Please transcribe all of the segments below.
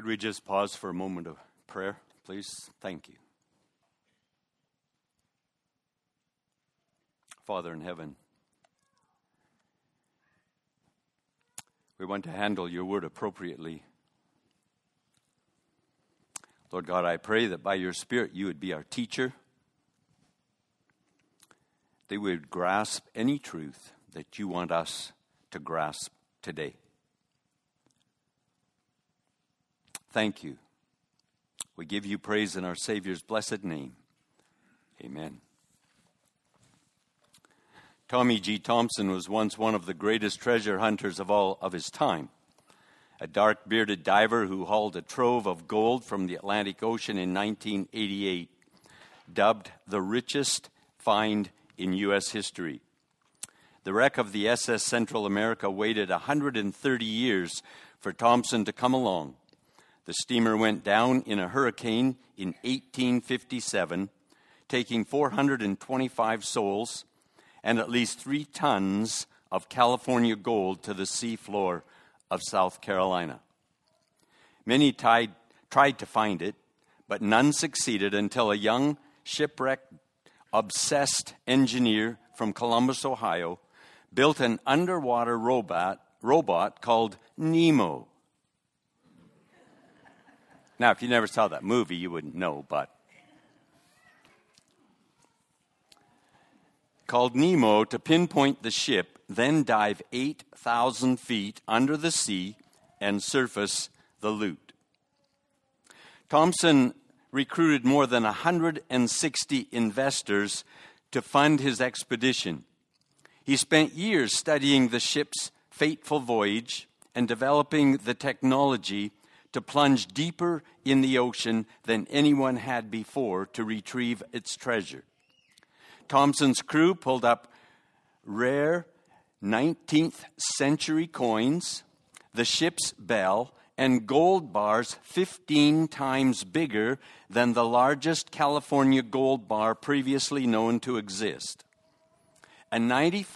Could we just pause for a moment of prayer, please? Thank you. Father in heaven, we want to handle your word appropriately. Lord God, I pray that by your Spirit you would be our teacher. They would grasp any truth that you want us to grasp today. Thank you. We give you praise in our Savior's blessed name. Amen. Tommy G. Thompson was once one of the greatest treasure hunters of all of his time. A dark-bearded diver who hauled a trove of gold from the Atlantic Ocean in 1988, dubbed the richest find in U.S. history. The wreck of the SS Central America waited 130 years for Thompson to come along. The steamer went down in a hurricane in 1857, taking 425 souls and at least 3 tons of California gold to the seafloor of South Carolina. Many tried to find it, but none succeeded until a young shipwreck-obsessed engineer from Columbus, Ohio, built an underwater robot called Nemo. Now, if you never saw that movie, you wouldn't know, but called Nemo to pinpoint the ship, then dive 8,000 feet under the sea and surface the loot. Thompson recruited more than 160 investors to fund his expedition. He spent years studying the ship's fateful voyage and developing the technology to plunge deeper in the ocean than anyone had before to retrieve its treasure. Thompson's crew pulled up rare 19th century coins, the ship's bell, and gold bars 15 times bigger than the largest California gold bar previously known to exist. And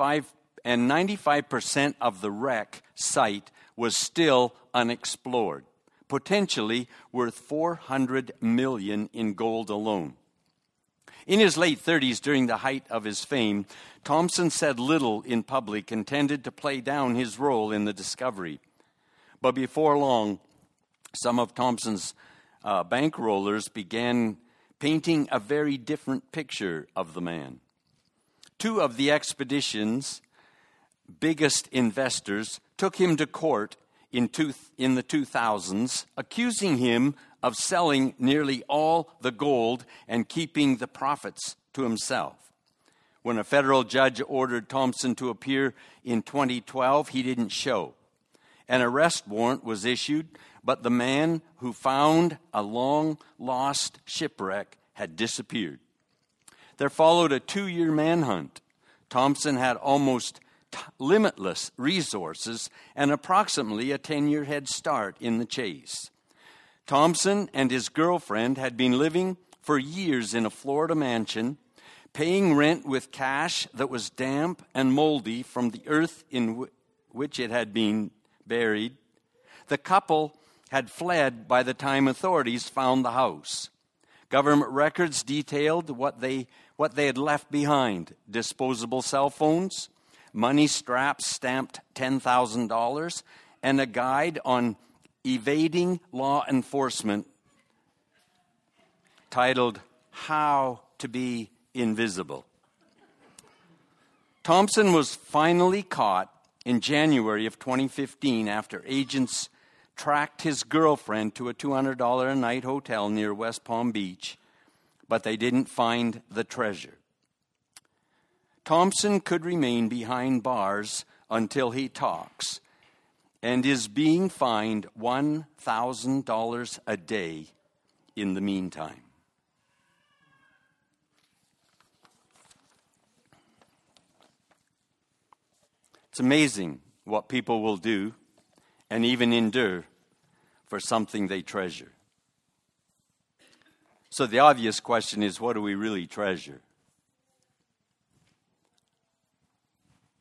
95% of the wreck site was still unexplored, potentially worth $400 million in gold alone. In his late 30s, during the height of his fame, Thompson said little in public intended to play down his role in the discovery. But before long, some of Thompson's bankrollers began painting a very different picture of the man. 2 of the expedition's biggest investors took him to court in the 2000s, accusing him of selling nearly all the gold and keeping the profits to himself. When a federal judge ordered Thompson to appear in 2012, he didn't show. An arrest warrant was issued, but the man who found a long-lost shipwreck had disappeared. There followed a 2-year manhunt. Thompson had almost limitless resources and approximately a 10-year head start in the chase. Thompson and his girlfriend had been living for years in a Florida mansion, paying rent with cash that was damp and moldy from the earth in which it had been buried. The couple had fled by the time authorities found the house. Government records detailed what they had left behind: disposable cell phones, money straps stamped $10,000, and a guide on evading law enforcement titled How to Be Invisible. Thompson was finally caught in January of 2015 after agents tracked his girlfriend to a $200 a night hotel near West Palm Beach, but they didn't find the treasure. Thompson could remain behind bars until he talks and is being fined $1,000 a day in the meantime. It's amazing what people will do and even endure for something they treasure. So the obvious question is, what do we really treasure?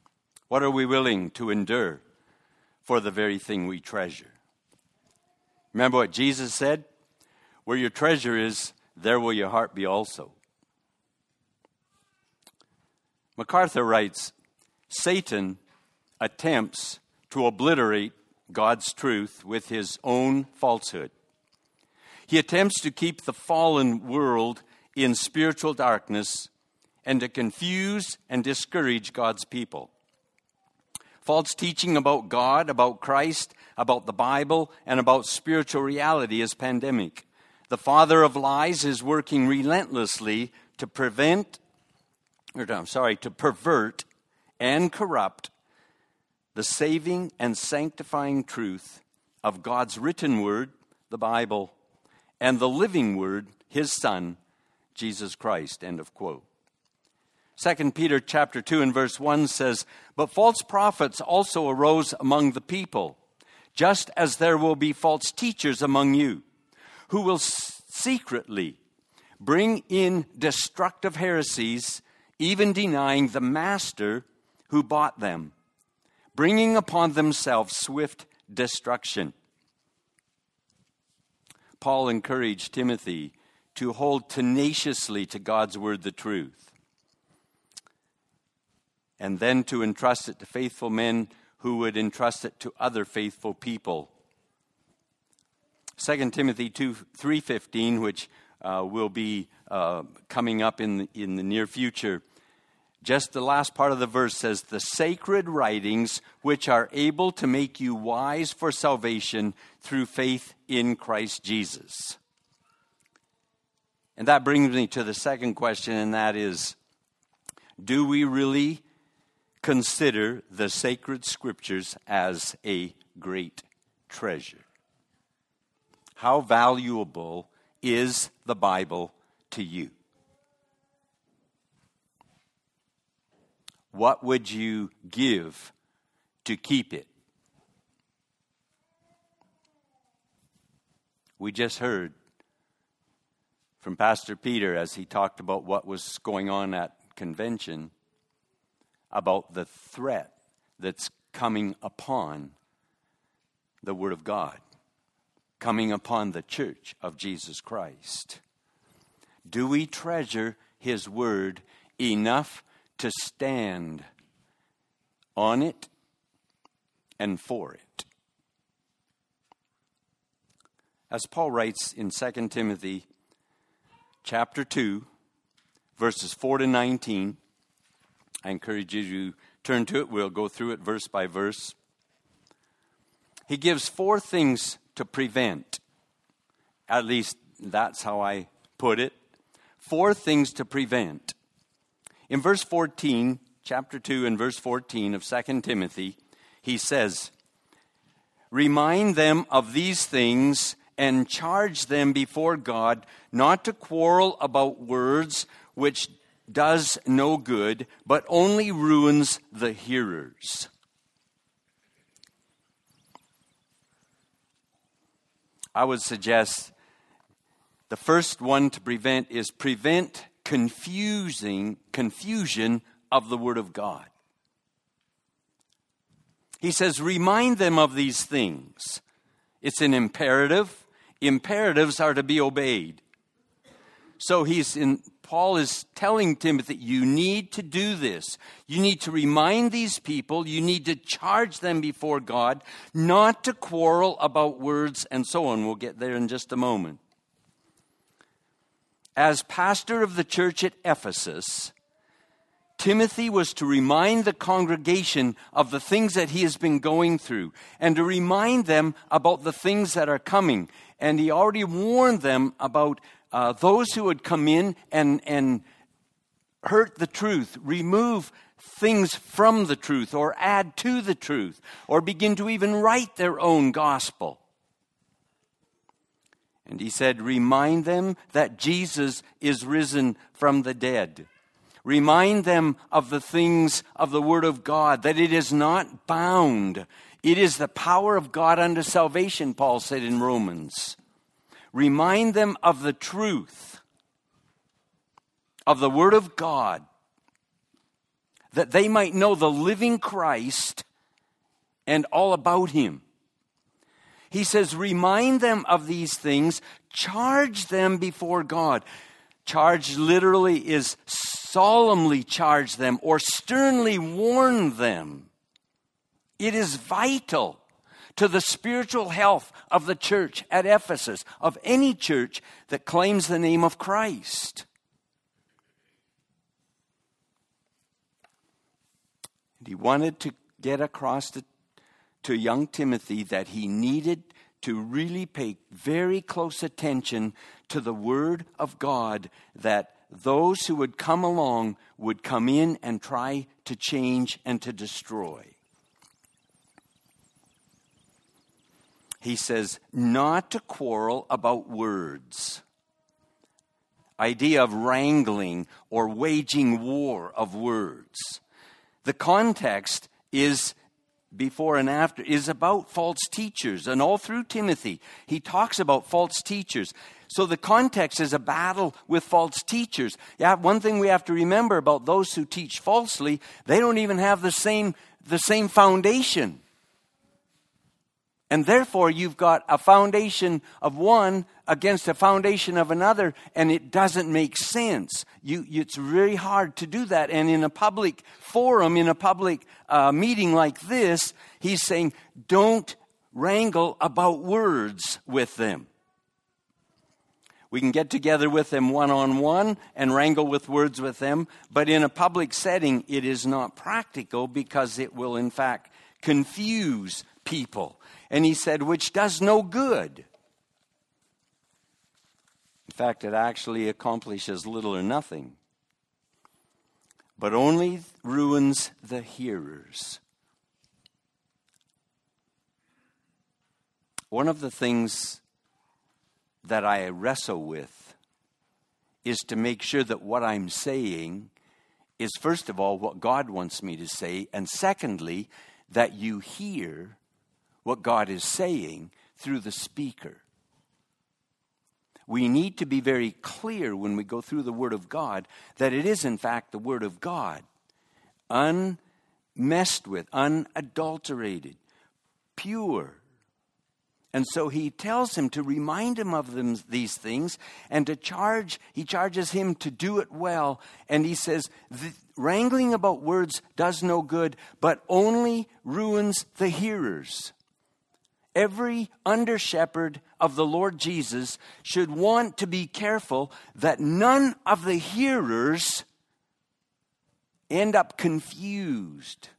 What are we willing to endure for the very thing we treasure? Remember what Jesus said? Where your treasure is, there will your heart be also. MacArthur writes, Satan attempts to obliterate God's truth with his own falsehood. He attempts to keep the fallen world in spiritual darkness and to confuse and discourage God's people. False teaching about God, about Christ, about the Bible, and about spiritual reality is pandemic. The father of lies is working relentlessly to pervert and corrupt the saving and sanctifying truth of God's written word, the Bible, and the living word, his Son, Jesus Christ. End of quote. 2 Peter chapter 2 and verse 1 says, But false prophets also arose among the people, just as there will be false teachers among you, who will secretly bring in destructive heresies, even denying the master who bought them, bringing upon themselves swift destruction. Paul encouraged Timothy to hold tenaciously to God's word, the truth, and then to entrust it to faithful men who would entrust it to other faithful people. 2 Timothy 3:15, which will be coming up in the near future. Just the last part of the verse says, the sacred writings which are able to make you wise for salvation through faith in Christ Jesus. And that brings me to the second question, and that is, do we really consider the sacred scriptures as a great treasure? How valuable is the Bible to you? What would you give to keep it? We just heard from Pastor Peter as he talked about what was going on at convention, about the threat that's coming upon the Word of God, coming upon the church of Jesus Christ. Do we treasure His Word enough to stand on it and for it? As Paul writes in 2 Timothy chapter 2, verses 4 to 19, I encourage you to turn to it. We'll go through it verse by verse. He gives 4 things to prevent. At least that's how I put it. 4 things to prevent. In verse 14, chapter 2 and verse 14 of 2 Timothy, he says, Remind them of these things and charge them before God not to quarrel about words, which does no good, but only ruins the hearers. I would suggest the first one to prevent is prevent confusion of the Word of God. He says, remind them of these things. It's an imperative. Imperatives are to be obeyed. So Paul is telling Timothy, you need to do this. You need to remind these people, you need to charge them before God, not to quarrel about words and so on. We'll get there in just a moment. As pastor of the church at Ephesus, Timothy was to remind the congregation of the things that he has been going through and to remind them about the things that are coming. And he already warned them about those who would come in and hurt the truth, remove things from the truth or add to the truth or begin to even write their own gospel. And he said, remind them that Jesus is risen from the dead. Remind them of the things of the Word of God, that it is not bound. It is the power of God unto salvation, Paul said in Romans. Remind them of the truth of the Word of God, that they might know the living Christ and all about Him. He says, remind them of these things, charge them before God. Charge literally is solemnly charge them or sternly warn them. It is vital to the spiritual health of the church at Ephesus, of any church that claims the name of Christ. And he wanted to get across to young Timothy that he needed to really pay very close attention to the Word of God, that those who would come along would come in and try to change and to destroy. He says, not to quarrel about words. Idea of wrangling or waging war of words. The context is before and after, is about false teachers. And all through Timothy, he talks about false teachers. So the context is a battle with false teachers. Yeah, one thing we have to remember about those who teach falsely, they don't even have the same foundation. And therefore, you've got a foundation of one against a foundation of another, and it doesn't make sense. It's very hard to do that. And in a public forum, in a public meeting like this, he's saying, don't wrangle about words with them. We can get together with them one-on-one and wrangle with words with them, but in a public setting, it is not practical because it will, in fact, confuse people. And he said, which does no good. In fact, it actually accomplishes little or nothing, but only ruins the hearers. One of the things that I wrestle with is to make sure that what I'm saying is, first of all, what God wants me to say, and secondly, that you hear what God is saying through the speaker. We need to be very clear when we go through the Word of God that it is in fact the Word of God, unmessed with, unadulterated, pure. And so he tells him to remind him of these things and to charge. He charges him to do it well. And he says, wrangling about words does no good, but only ruins the hearers. Every under-shepherd of the Lord Jesus should want to be careful that none of the hearers end up confused,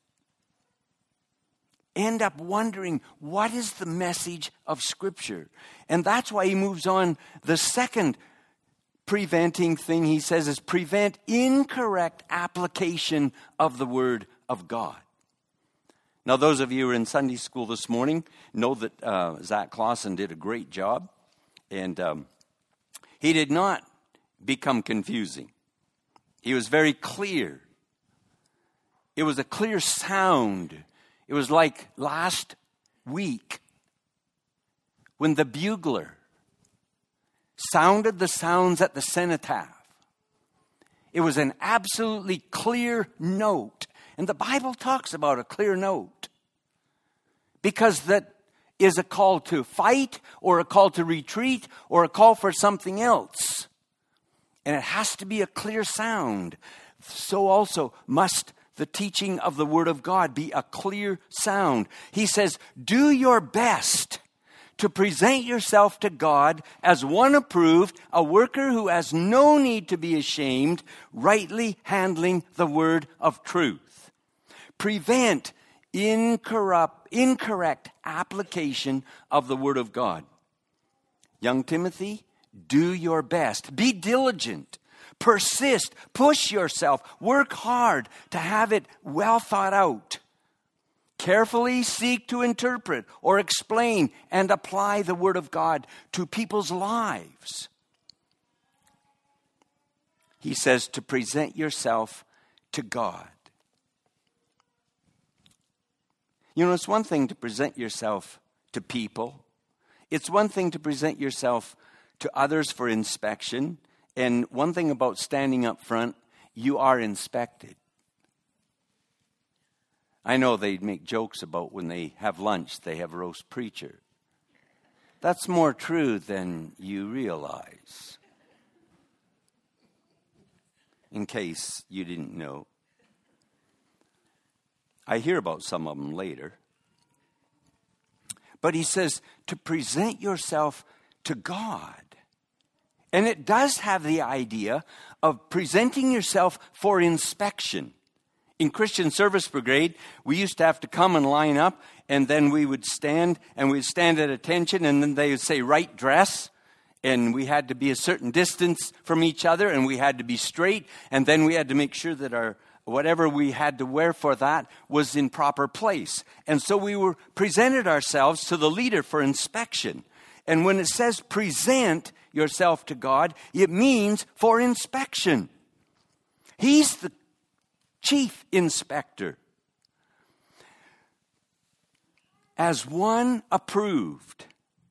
end up wondering, what is the message of Scripture? And that's why he moves on. The second preventing thing he says is prevent incorrect application of the Word of God. Now, those of you who are in Sunday school this morning know that Zach Clausen did a great job. And he did not become confusing. He was very clear. It was a clear sound. It was like last week when the bugler sounded the sounds at the cenotaph. It was an absolutely clear note. And the Bible talks about a clear note, because that is a call to fight or a call to retreat or a call for something else. And it has to be a clear sound. So also must the teaching of the Word of God be a clear sound. He says, do your best to present yourself to God as one approved, a worker who has no need to be ashamed, rightly handling the word of truth. Prevent incorrect application of the Word of God. Young Timothy, do your best. Be diligent. Persist. Push yourself. Work hard to have it well thought out. Carefully seek to interpret or explain and apply the Word of God to people's lives. He says to present yourself to God. You know, it's one thing to present yourself to people. It's one thing to present yourself to others for inspection. And one thing about standing up front, you are inspected. I know they make jokes about when they have lunch, they have roast preacher. That's more true than you realize. In case you didn't know. I hear about some of them later. But he says to present yourself to God. And it does have the idea of presenting yourself for inspection. In Christian Service Brigade, we used to have to come and line up, and then we would stand, and we'd stand at attention, and then they would say, right dress, and we had to be a certain distance from each other, and we had to be straight, and then we had to make sure that our whatever we had to wear for that was in proper place. And so we were presented ourselves to the leader for inspection. And when it says present yourself to God, it means for inspection. He's the chief inspector. As one approved.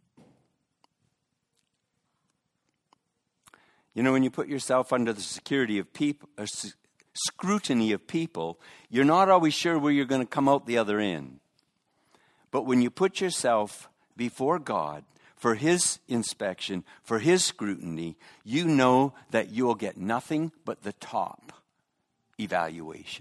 You know, when you put yourself under the security of people, scrutiny of people, you're not always sure where you're going to come out the other end. But when you put yourself before God for His inspection, for His scrutiny, you know that you'll get nothing but the top evaluation.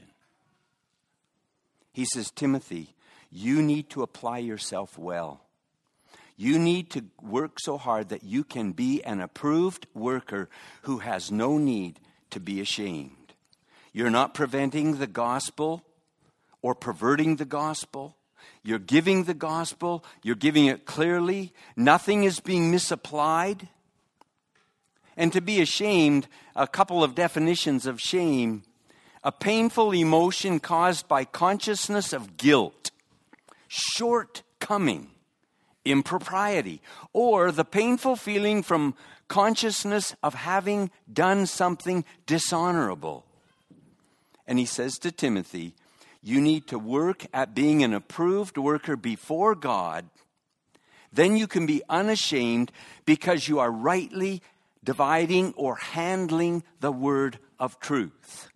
He says, Timothy, you need to apply yourself well. You need to work so hard that you can be an approved worker who has no need to be ashamed. You're not preventing the gospel or perverting the gospel. You're giving the gospel. You're giving it clearly. Nothing is being misapplied. And to be ashamed, a couple of definitions of shame. A painful emotion caused by consciousness of guilt, shortcoming, impropriety, or the painful feeling from consciousness of having done something dishonorable. And he says to Timothy, you need to work at being an approved worker before God. Then you can be unashamed because you are rightly dividing or handling the word of truth.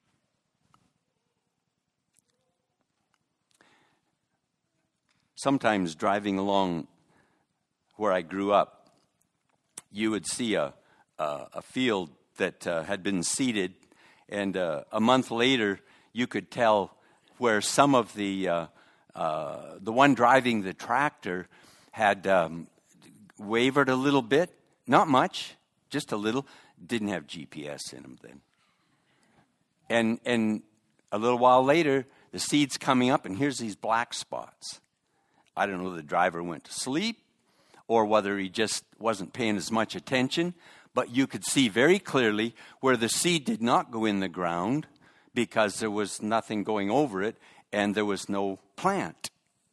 Sometimes driving along where I grew up, you would see a field that had been seeded. And a month later, you could tell where some of the one driving the tractor had wavered a little bit. Not much, just a little. Didn't have GPS in them then. And a little while later, the seed's coming up, and here's these black spots. I don't know if the driver went to sleep or whether he just wasn't paying as much attention. But you could see very clearly where the seed did not go in the ground because there was nothing going over it and there was no plant.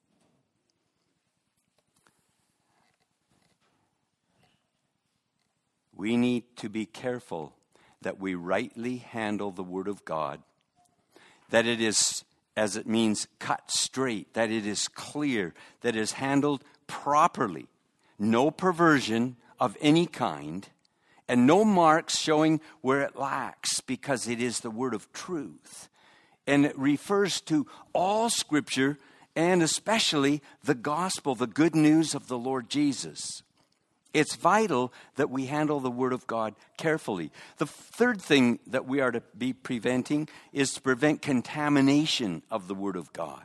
We need to be careful that we rightly handle the Word of God, that it is, as it means, cut straight, that it is clear, that it is handled properly. No perversion of any kind. And no marks showing where it lacks, because it is the word of truth. And it refers to all Scripture, and especially the gospel, the good news of the Lord Jesus. It's vital that we handle the word of God carefully. The third thing that we are to be preventing is to prevent contamination of the word of God.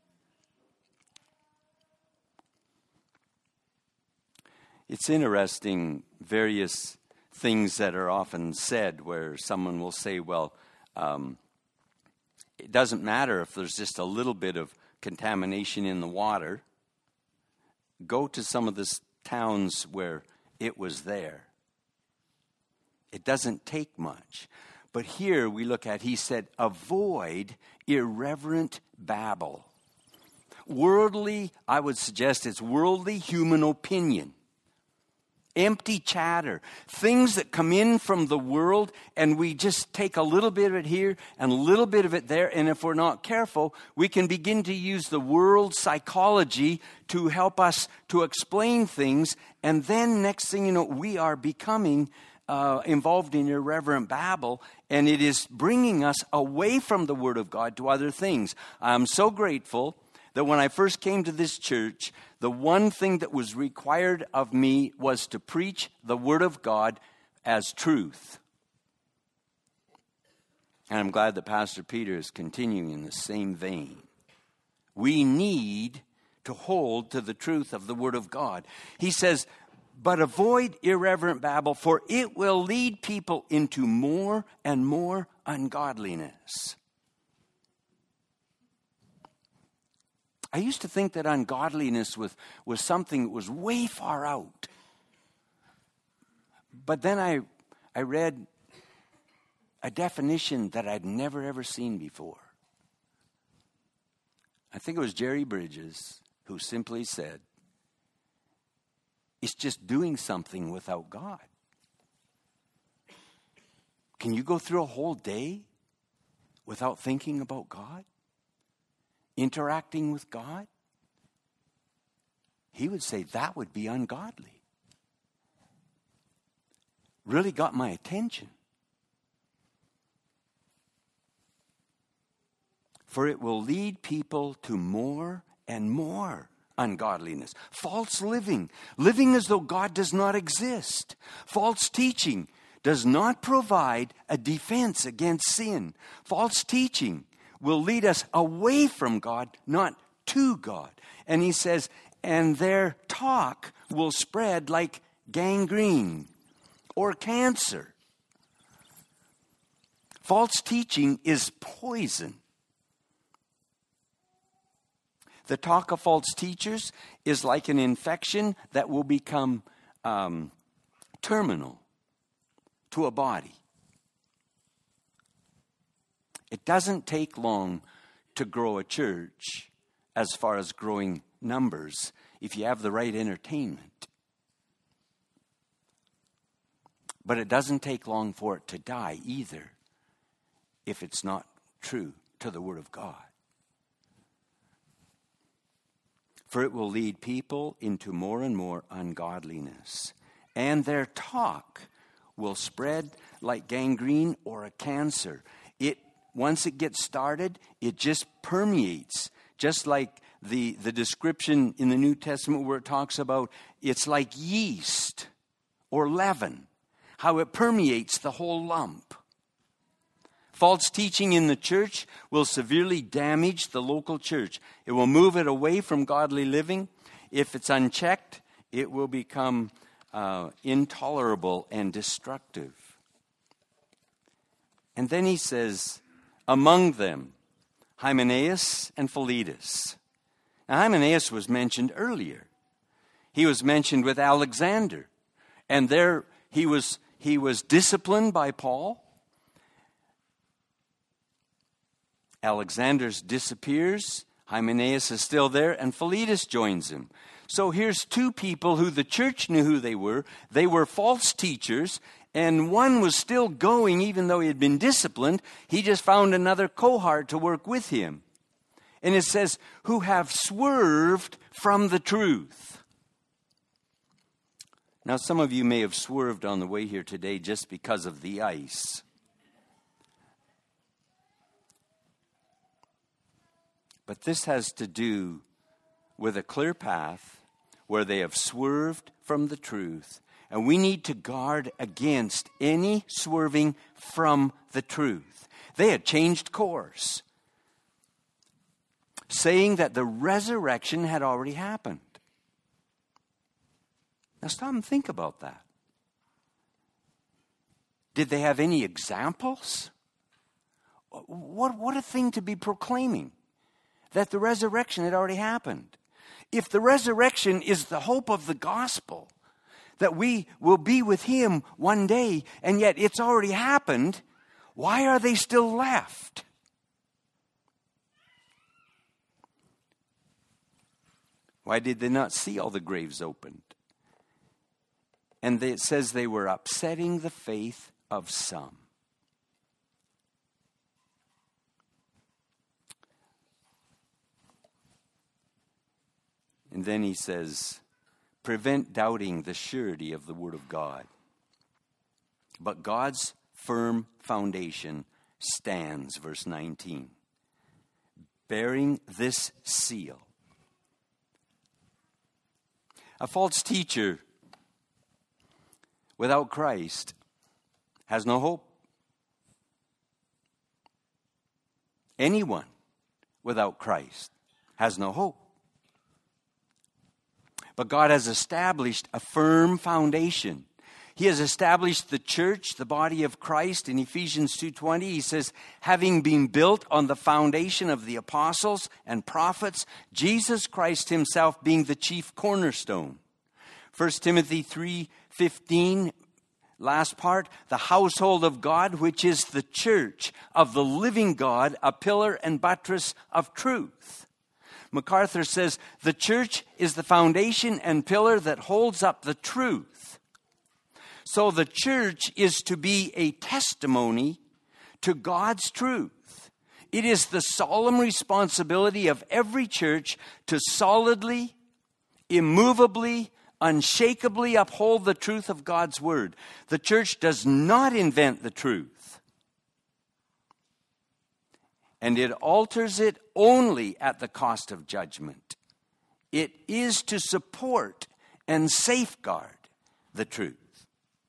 It's interesting, various things that are often said where someone will say, well, it doesn't matter if there's just a little bit of contamination in the water. Go to some of the towns where it was there. It doesn't take much. But here we look at, he said, avoid irreverent babble. Worldly, I would suggest it's worldly human opinion. Empty chatter, things that come in from the world, and we just take a little bit of it here and a little bit of it there, and if we're not careful, we can begin to use the world psychology to help us to explain things, and then next thing you know, we are becoming involved in irreverent babble, and it is bringing us away from the Word of God to other things. I'm so grateful that when I first came to this church, the one thing that was required of me was to preach the Word of God as truth. And I'm glad that Pastor Peter is continuing in the same vein. We need to hold to the truth of the Word of God. He says, but avoid irreverent babble, for it will lead people into more and more ungodliness. I used to think that ungodliness was something that was way far out. But then I read a definition that I'd never ever seen before. I think it was Jerry Bridges who simply said, it's just doing something without God. Can you go through a whole day without thinking about God? Interacting with God? He would say that would be ungodly. Really got my attention. For it will lead people to more and more ungodliness. False living. Living as though God does not exist. False teaching does not provide a defense against sin. False teaching will lead us away from God, not to God. And he says, and their talk will spread like gangrene or cancer. False teaching is poison. The talk of false teachers is like an infection that will become terminal to a body. It doesn't take long to grow a church as far as growing numbers if you have the right entertainment. But it doesn't take long for it to die either if it's not true to the Word of God. For it will lead people into more and more ungodliness, and their talk will spread like gangrene or a cancer. Once it gets started, it just permeates, just like the description in the New Testament where it talks about it's like yeast or leaven, how it permeates the whole lump. False teaching in the church will severely damage the local church. It will move it away from godly living. If it's unchecked, it will become intolerable and destructive. And then he says, among them, Hymenaeus and Philetus. Now, Hymenaeus was mentioned earlier. He was mentioned with Alexander. And there he was disciplined by Paul. Alexander disappears, Hymenaeus is still there, and Philetus joins him. So here's two people who the church knew who they were. They were false teachers, and one was still going even though he had been disciplined. He just found another cohort to work with him. And it says, who have swerved from the truth. Now, some of you may have swerved on the way here today just because of the ice. But this has to do with a clear path where they have swerved from the truth. And we need to guard against any swerving from the truth. They had changed course, saying that the resurrection had already happened. Now stop and think about that. Did they have any examples? What a thing to be proclaiming. That the resurrection had already happened. If the resurrection is the hope of the gospel, that we will be with him one day, and yet it's already happened, why are they still left? Why did they not see all the graves opened? And it says they were upsetting the faith of some. And then he says, prevent doubting the surety of the Word of God. But God's firm foundation stands, verse 19. Bearing this seal, A false teacher without Christ has no hope. Anyone without Christ has no hope. But God has established a firm foundation. He has established the church, the body of Christ. In Ephesians 2:20, he says, having been built on the foundation of the apostles and prophets, Jesus Christ himself being the chief cornerstone. 1 Timothy 3:15, last part, the household of God, which is the church of the living God, a pillar and buttress of truth. MacArthur says, the church is the foundation and pillar that holds up the truth. So the church is to be a testimony to God's truth. It is the solemn responsibility of every church to solidly, immovably, unshakably uphold the truth of God's word. The church does not invent the truth. And it alters it only at the cost of judgment. It is to support and safeguard the truth.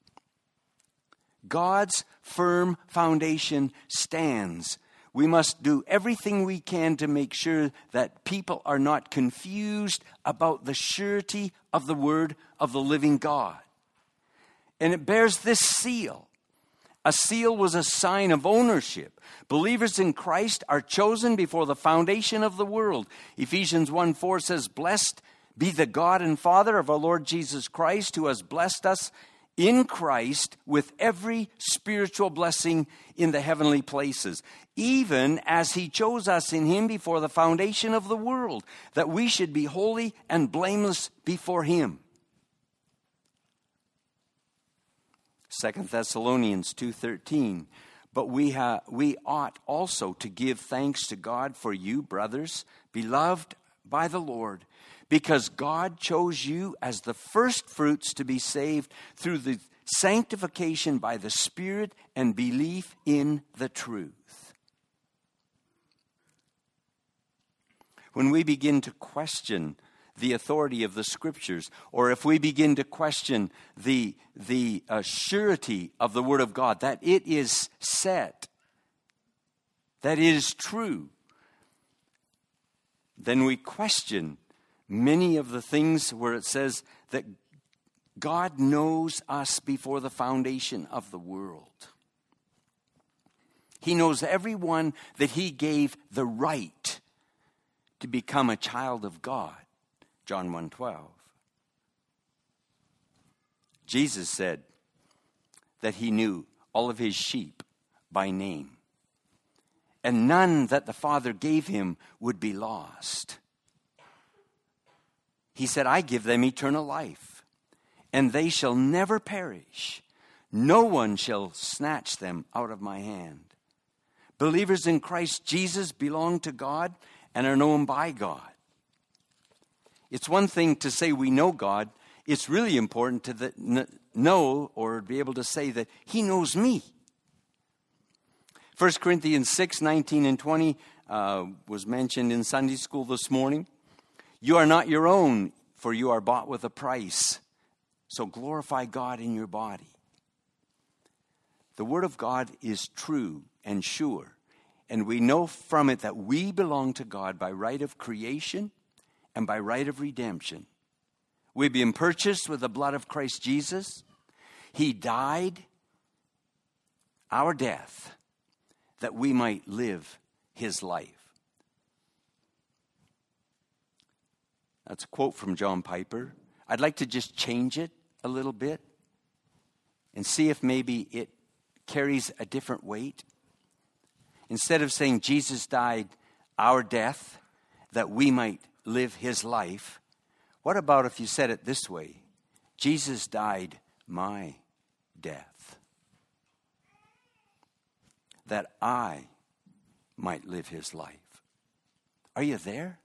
God's firm foundation stands. We must do everything we can to make sure that people are not confused about the surety of the word of the living God. And it bears this seal. A seal was a sign of ownership. Believers in Christ are chosen before the foundation of the world. Ephesians 1:4 says, blessed be the God and Father of our Lord Jesus Christ, who has blessed us in Christ with every spiritual blessing in the heavenly places, even as he chose us in him before the foundation of the world, that we should be holy and blameless before him. 2 Thessalonians 2:13, but we ought also to give thanks to God for you, brothers, beloved by the Lord, because God chose you as the first fruits to be saved through the sanctification by the Spirit and belief in the truth. When we begin to question the authority of the Scriptures, or if we begin to question the surety of the Word of God, that it is set, that it is true, then we question many of the things where it says that God knows us before the foundation of the world. He knows everyone that he gave the right to become a child of God. John 1:12. Jesus said that he knew all of his sheep by name, and none that the Father gave him would be lost. He said, I give them eternal life, and they shall never perish. No one shall snatch them out of my hand. Believers in Christ Jesus belong to God and are known by God. It's one thing to say we know God. It's really important to know or be able to say that he knows me. 1 Corinthians 6:19 and 20 was mentioned in Sunday school this morning. You are not your own, for you are bought with a price. So glorify God in your body. The Word of God is true and sure, and we know from it that we belong to God by right of creation and by right of redemption. We've been purchased with the blood of Christ Jesus. He died our death that we might live his life. That's a quote from John Piper. I'd like to just change it a little bit and see if maybe it carries a different weight. Instead of saying Jesus died our death that we might live his life, what about if you said it this way? Jesus died my death that I might live his life. Are you there?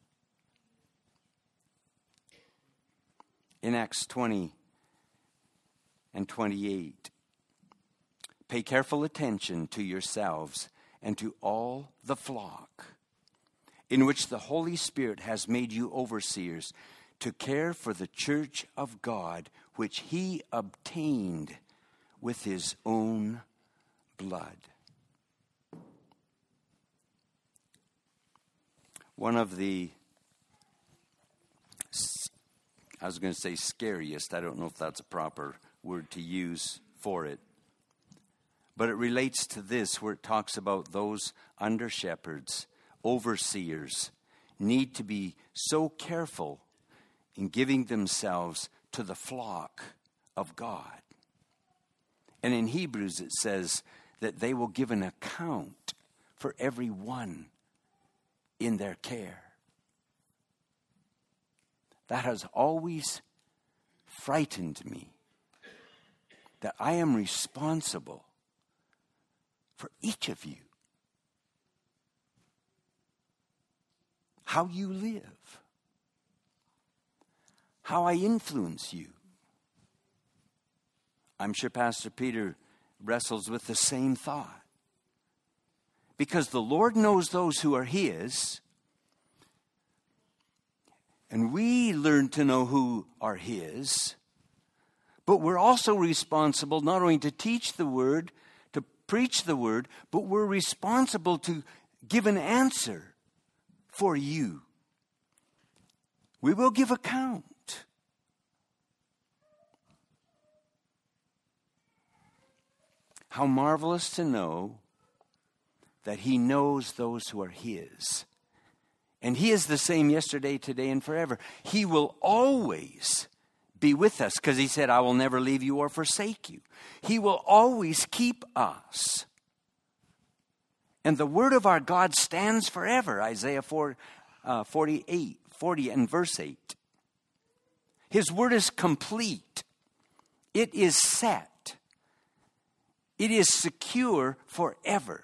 In Acts 20 and 28, pay careful attention to yourselves and to all the flock in which the Holy Spirit has made you overseers, to care for the church of God, which he obtained with his own blood. One of the, I was going to say scariest, I don't know if that's a proper word to use for it, but it relates to this, where it talks about those under shepherds, overseers, need to be so careful in giving themselves to the flock of God. And in Hebrews it says that they will give an account for every one in their care. That has always frightened me, that I am responsible for each of you. How you live, how I influence you. I'm sure Pastor Peter wrestles with the same thought. Because the Lord knows those who are his, and we learn to know who are his, but we're also responsible not only to teach the word, to preach the word, but we're responsible to give an answer for you. We will give account. How marvelous to know that he knows those who are his. And he is the same yesterday, today, and forever. He will always be with us, because he said, I will never leave you or forsake you. He will always keep us. And the word of our God stands forever, Isaiah 40 and verse 8. His word is complete. It is set. It is secure forever.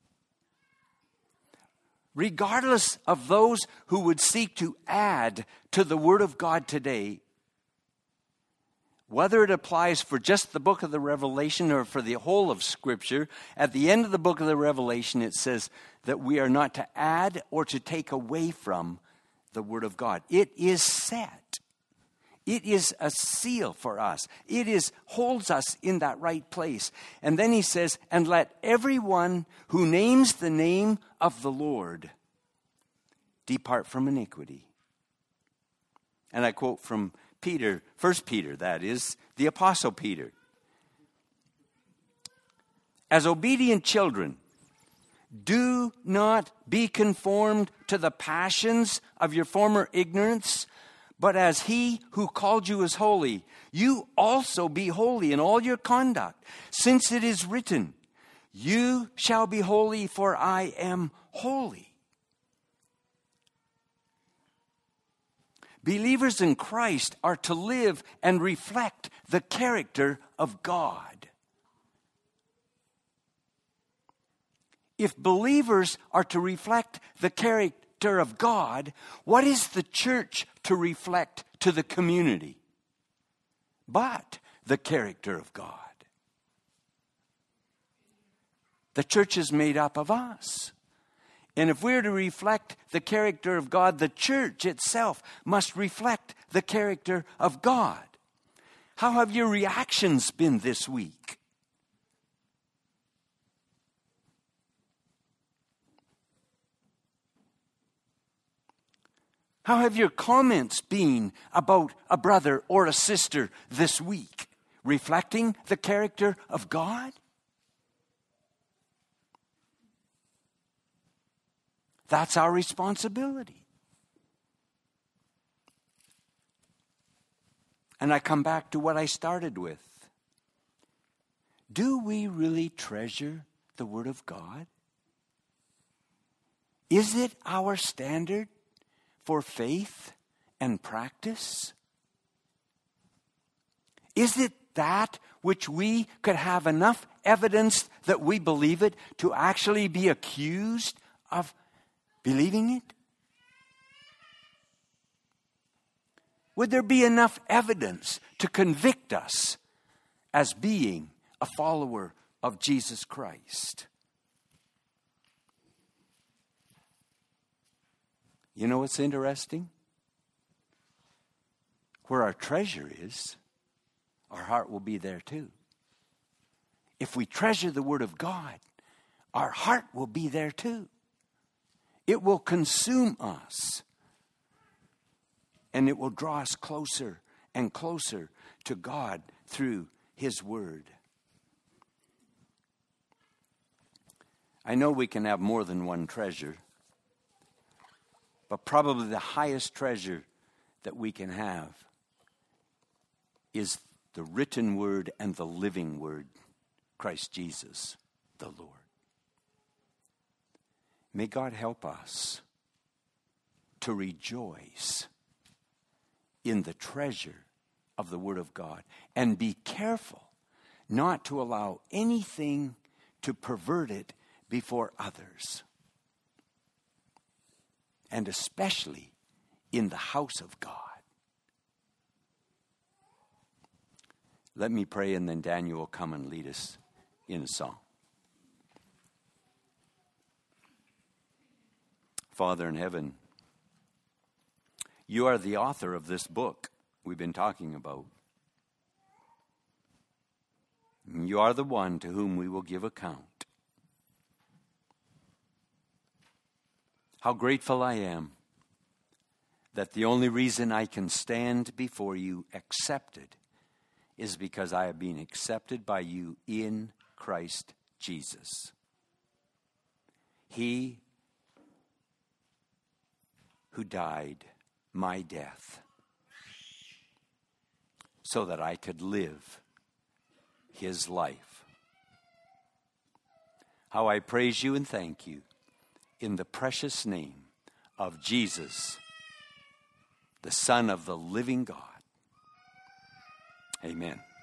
Regardless of those who would seek to add to the Word of God today, whether it applies for just the book of the Revelation or for the whole of Scripture, at the end of the book of the Revelation it says that we are not to add or to take away from the Word of God. It is set. It is a seal for us. It holds us in that right place. And then he says, and let everyone who names the name of the Lord depart from iniquity. And I quote from Peter, 1 Peter, that is, the Apostle Peter. As obedient children, do not be conformed to the passions of your former ignorance, but as he who called you is holy, you also be holy in all your conduct, since it is written, you shall be holy, for I am holy. Believers in Christ are to live and reflect the character of God. If believers are to reflect the character of God, what is the church to reflect to the community but the character of God? The church is made up of us. And if we're to reflect the character of God, the church itself must reflect the character of God. How have your reactions been this week? How have your comments been about a brother or a sister this week? Reflecting the character of God? That's our responsibility. And I come back to what I started with. Do we really treasure the Word of God? Is it our standard for faith and practice? Is it that which we could have enough evidence that we believe it to actually be accused of believing it? Would there be enough evidence to convict us as being a follower of Jesus Christ? You know what's interesting? Where our treasure is, our heart will be there too. If we treasure the Word of God, our heart will be there too. It will consume us. And it will draw us closer and closer to God through His Word. I know we can have more than one treasure, but probably the highest treasure that we can have is the written Word and the living Word, Christ Jesus, the Lord. May God help us to rejoice in the treasure of the Word of God and be careful not to allow anything to pervert it before others, and especially in the house of God. Let me pray, and then Daniel will come and lead us in a song. Father in heaven, you are the author of this book we've been talking about. You are the one to whom we will give account. How grateful I am that the only reason I can stand before you accepted is because I have been accepted by you in Christ Jesus. He who died my death so that I could live his life. How I praise you and thank you in the precious name of Jesus, the Son of the living God. Amen.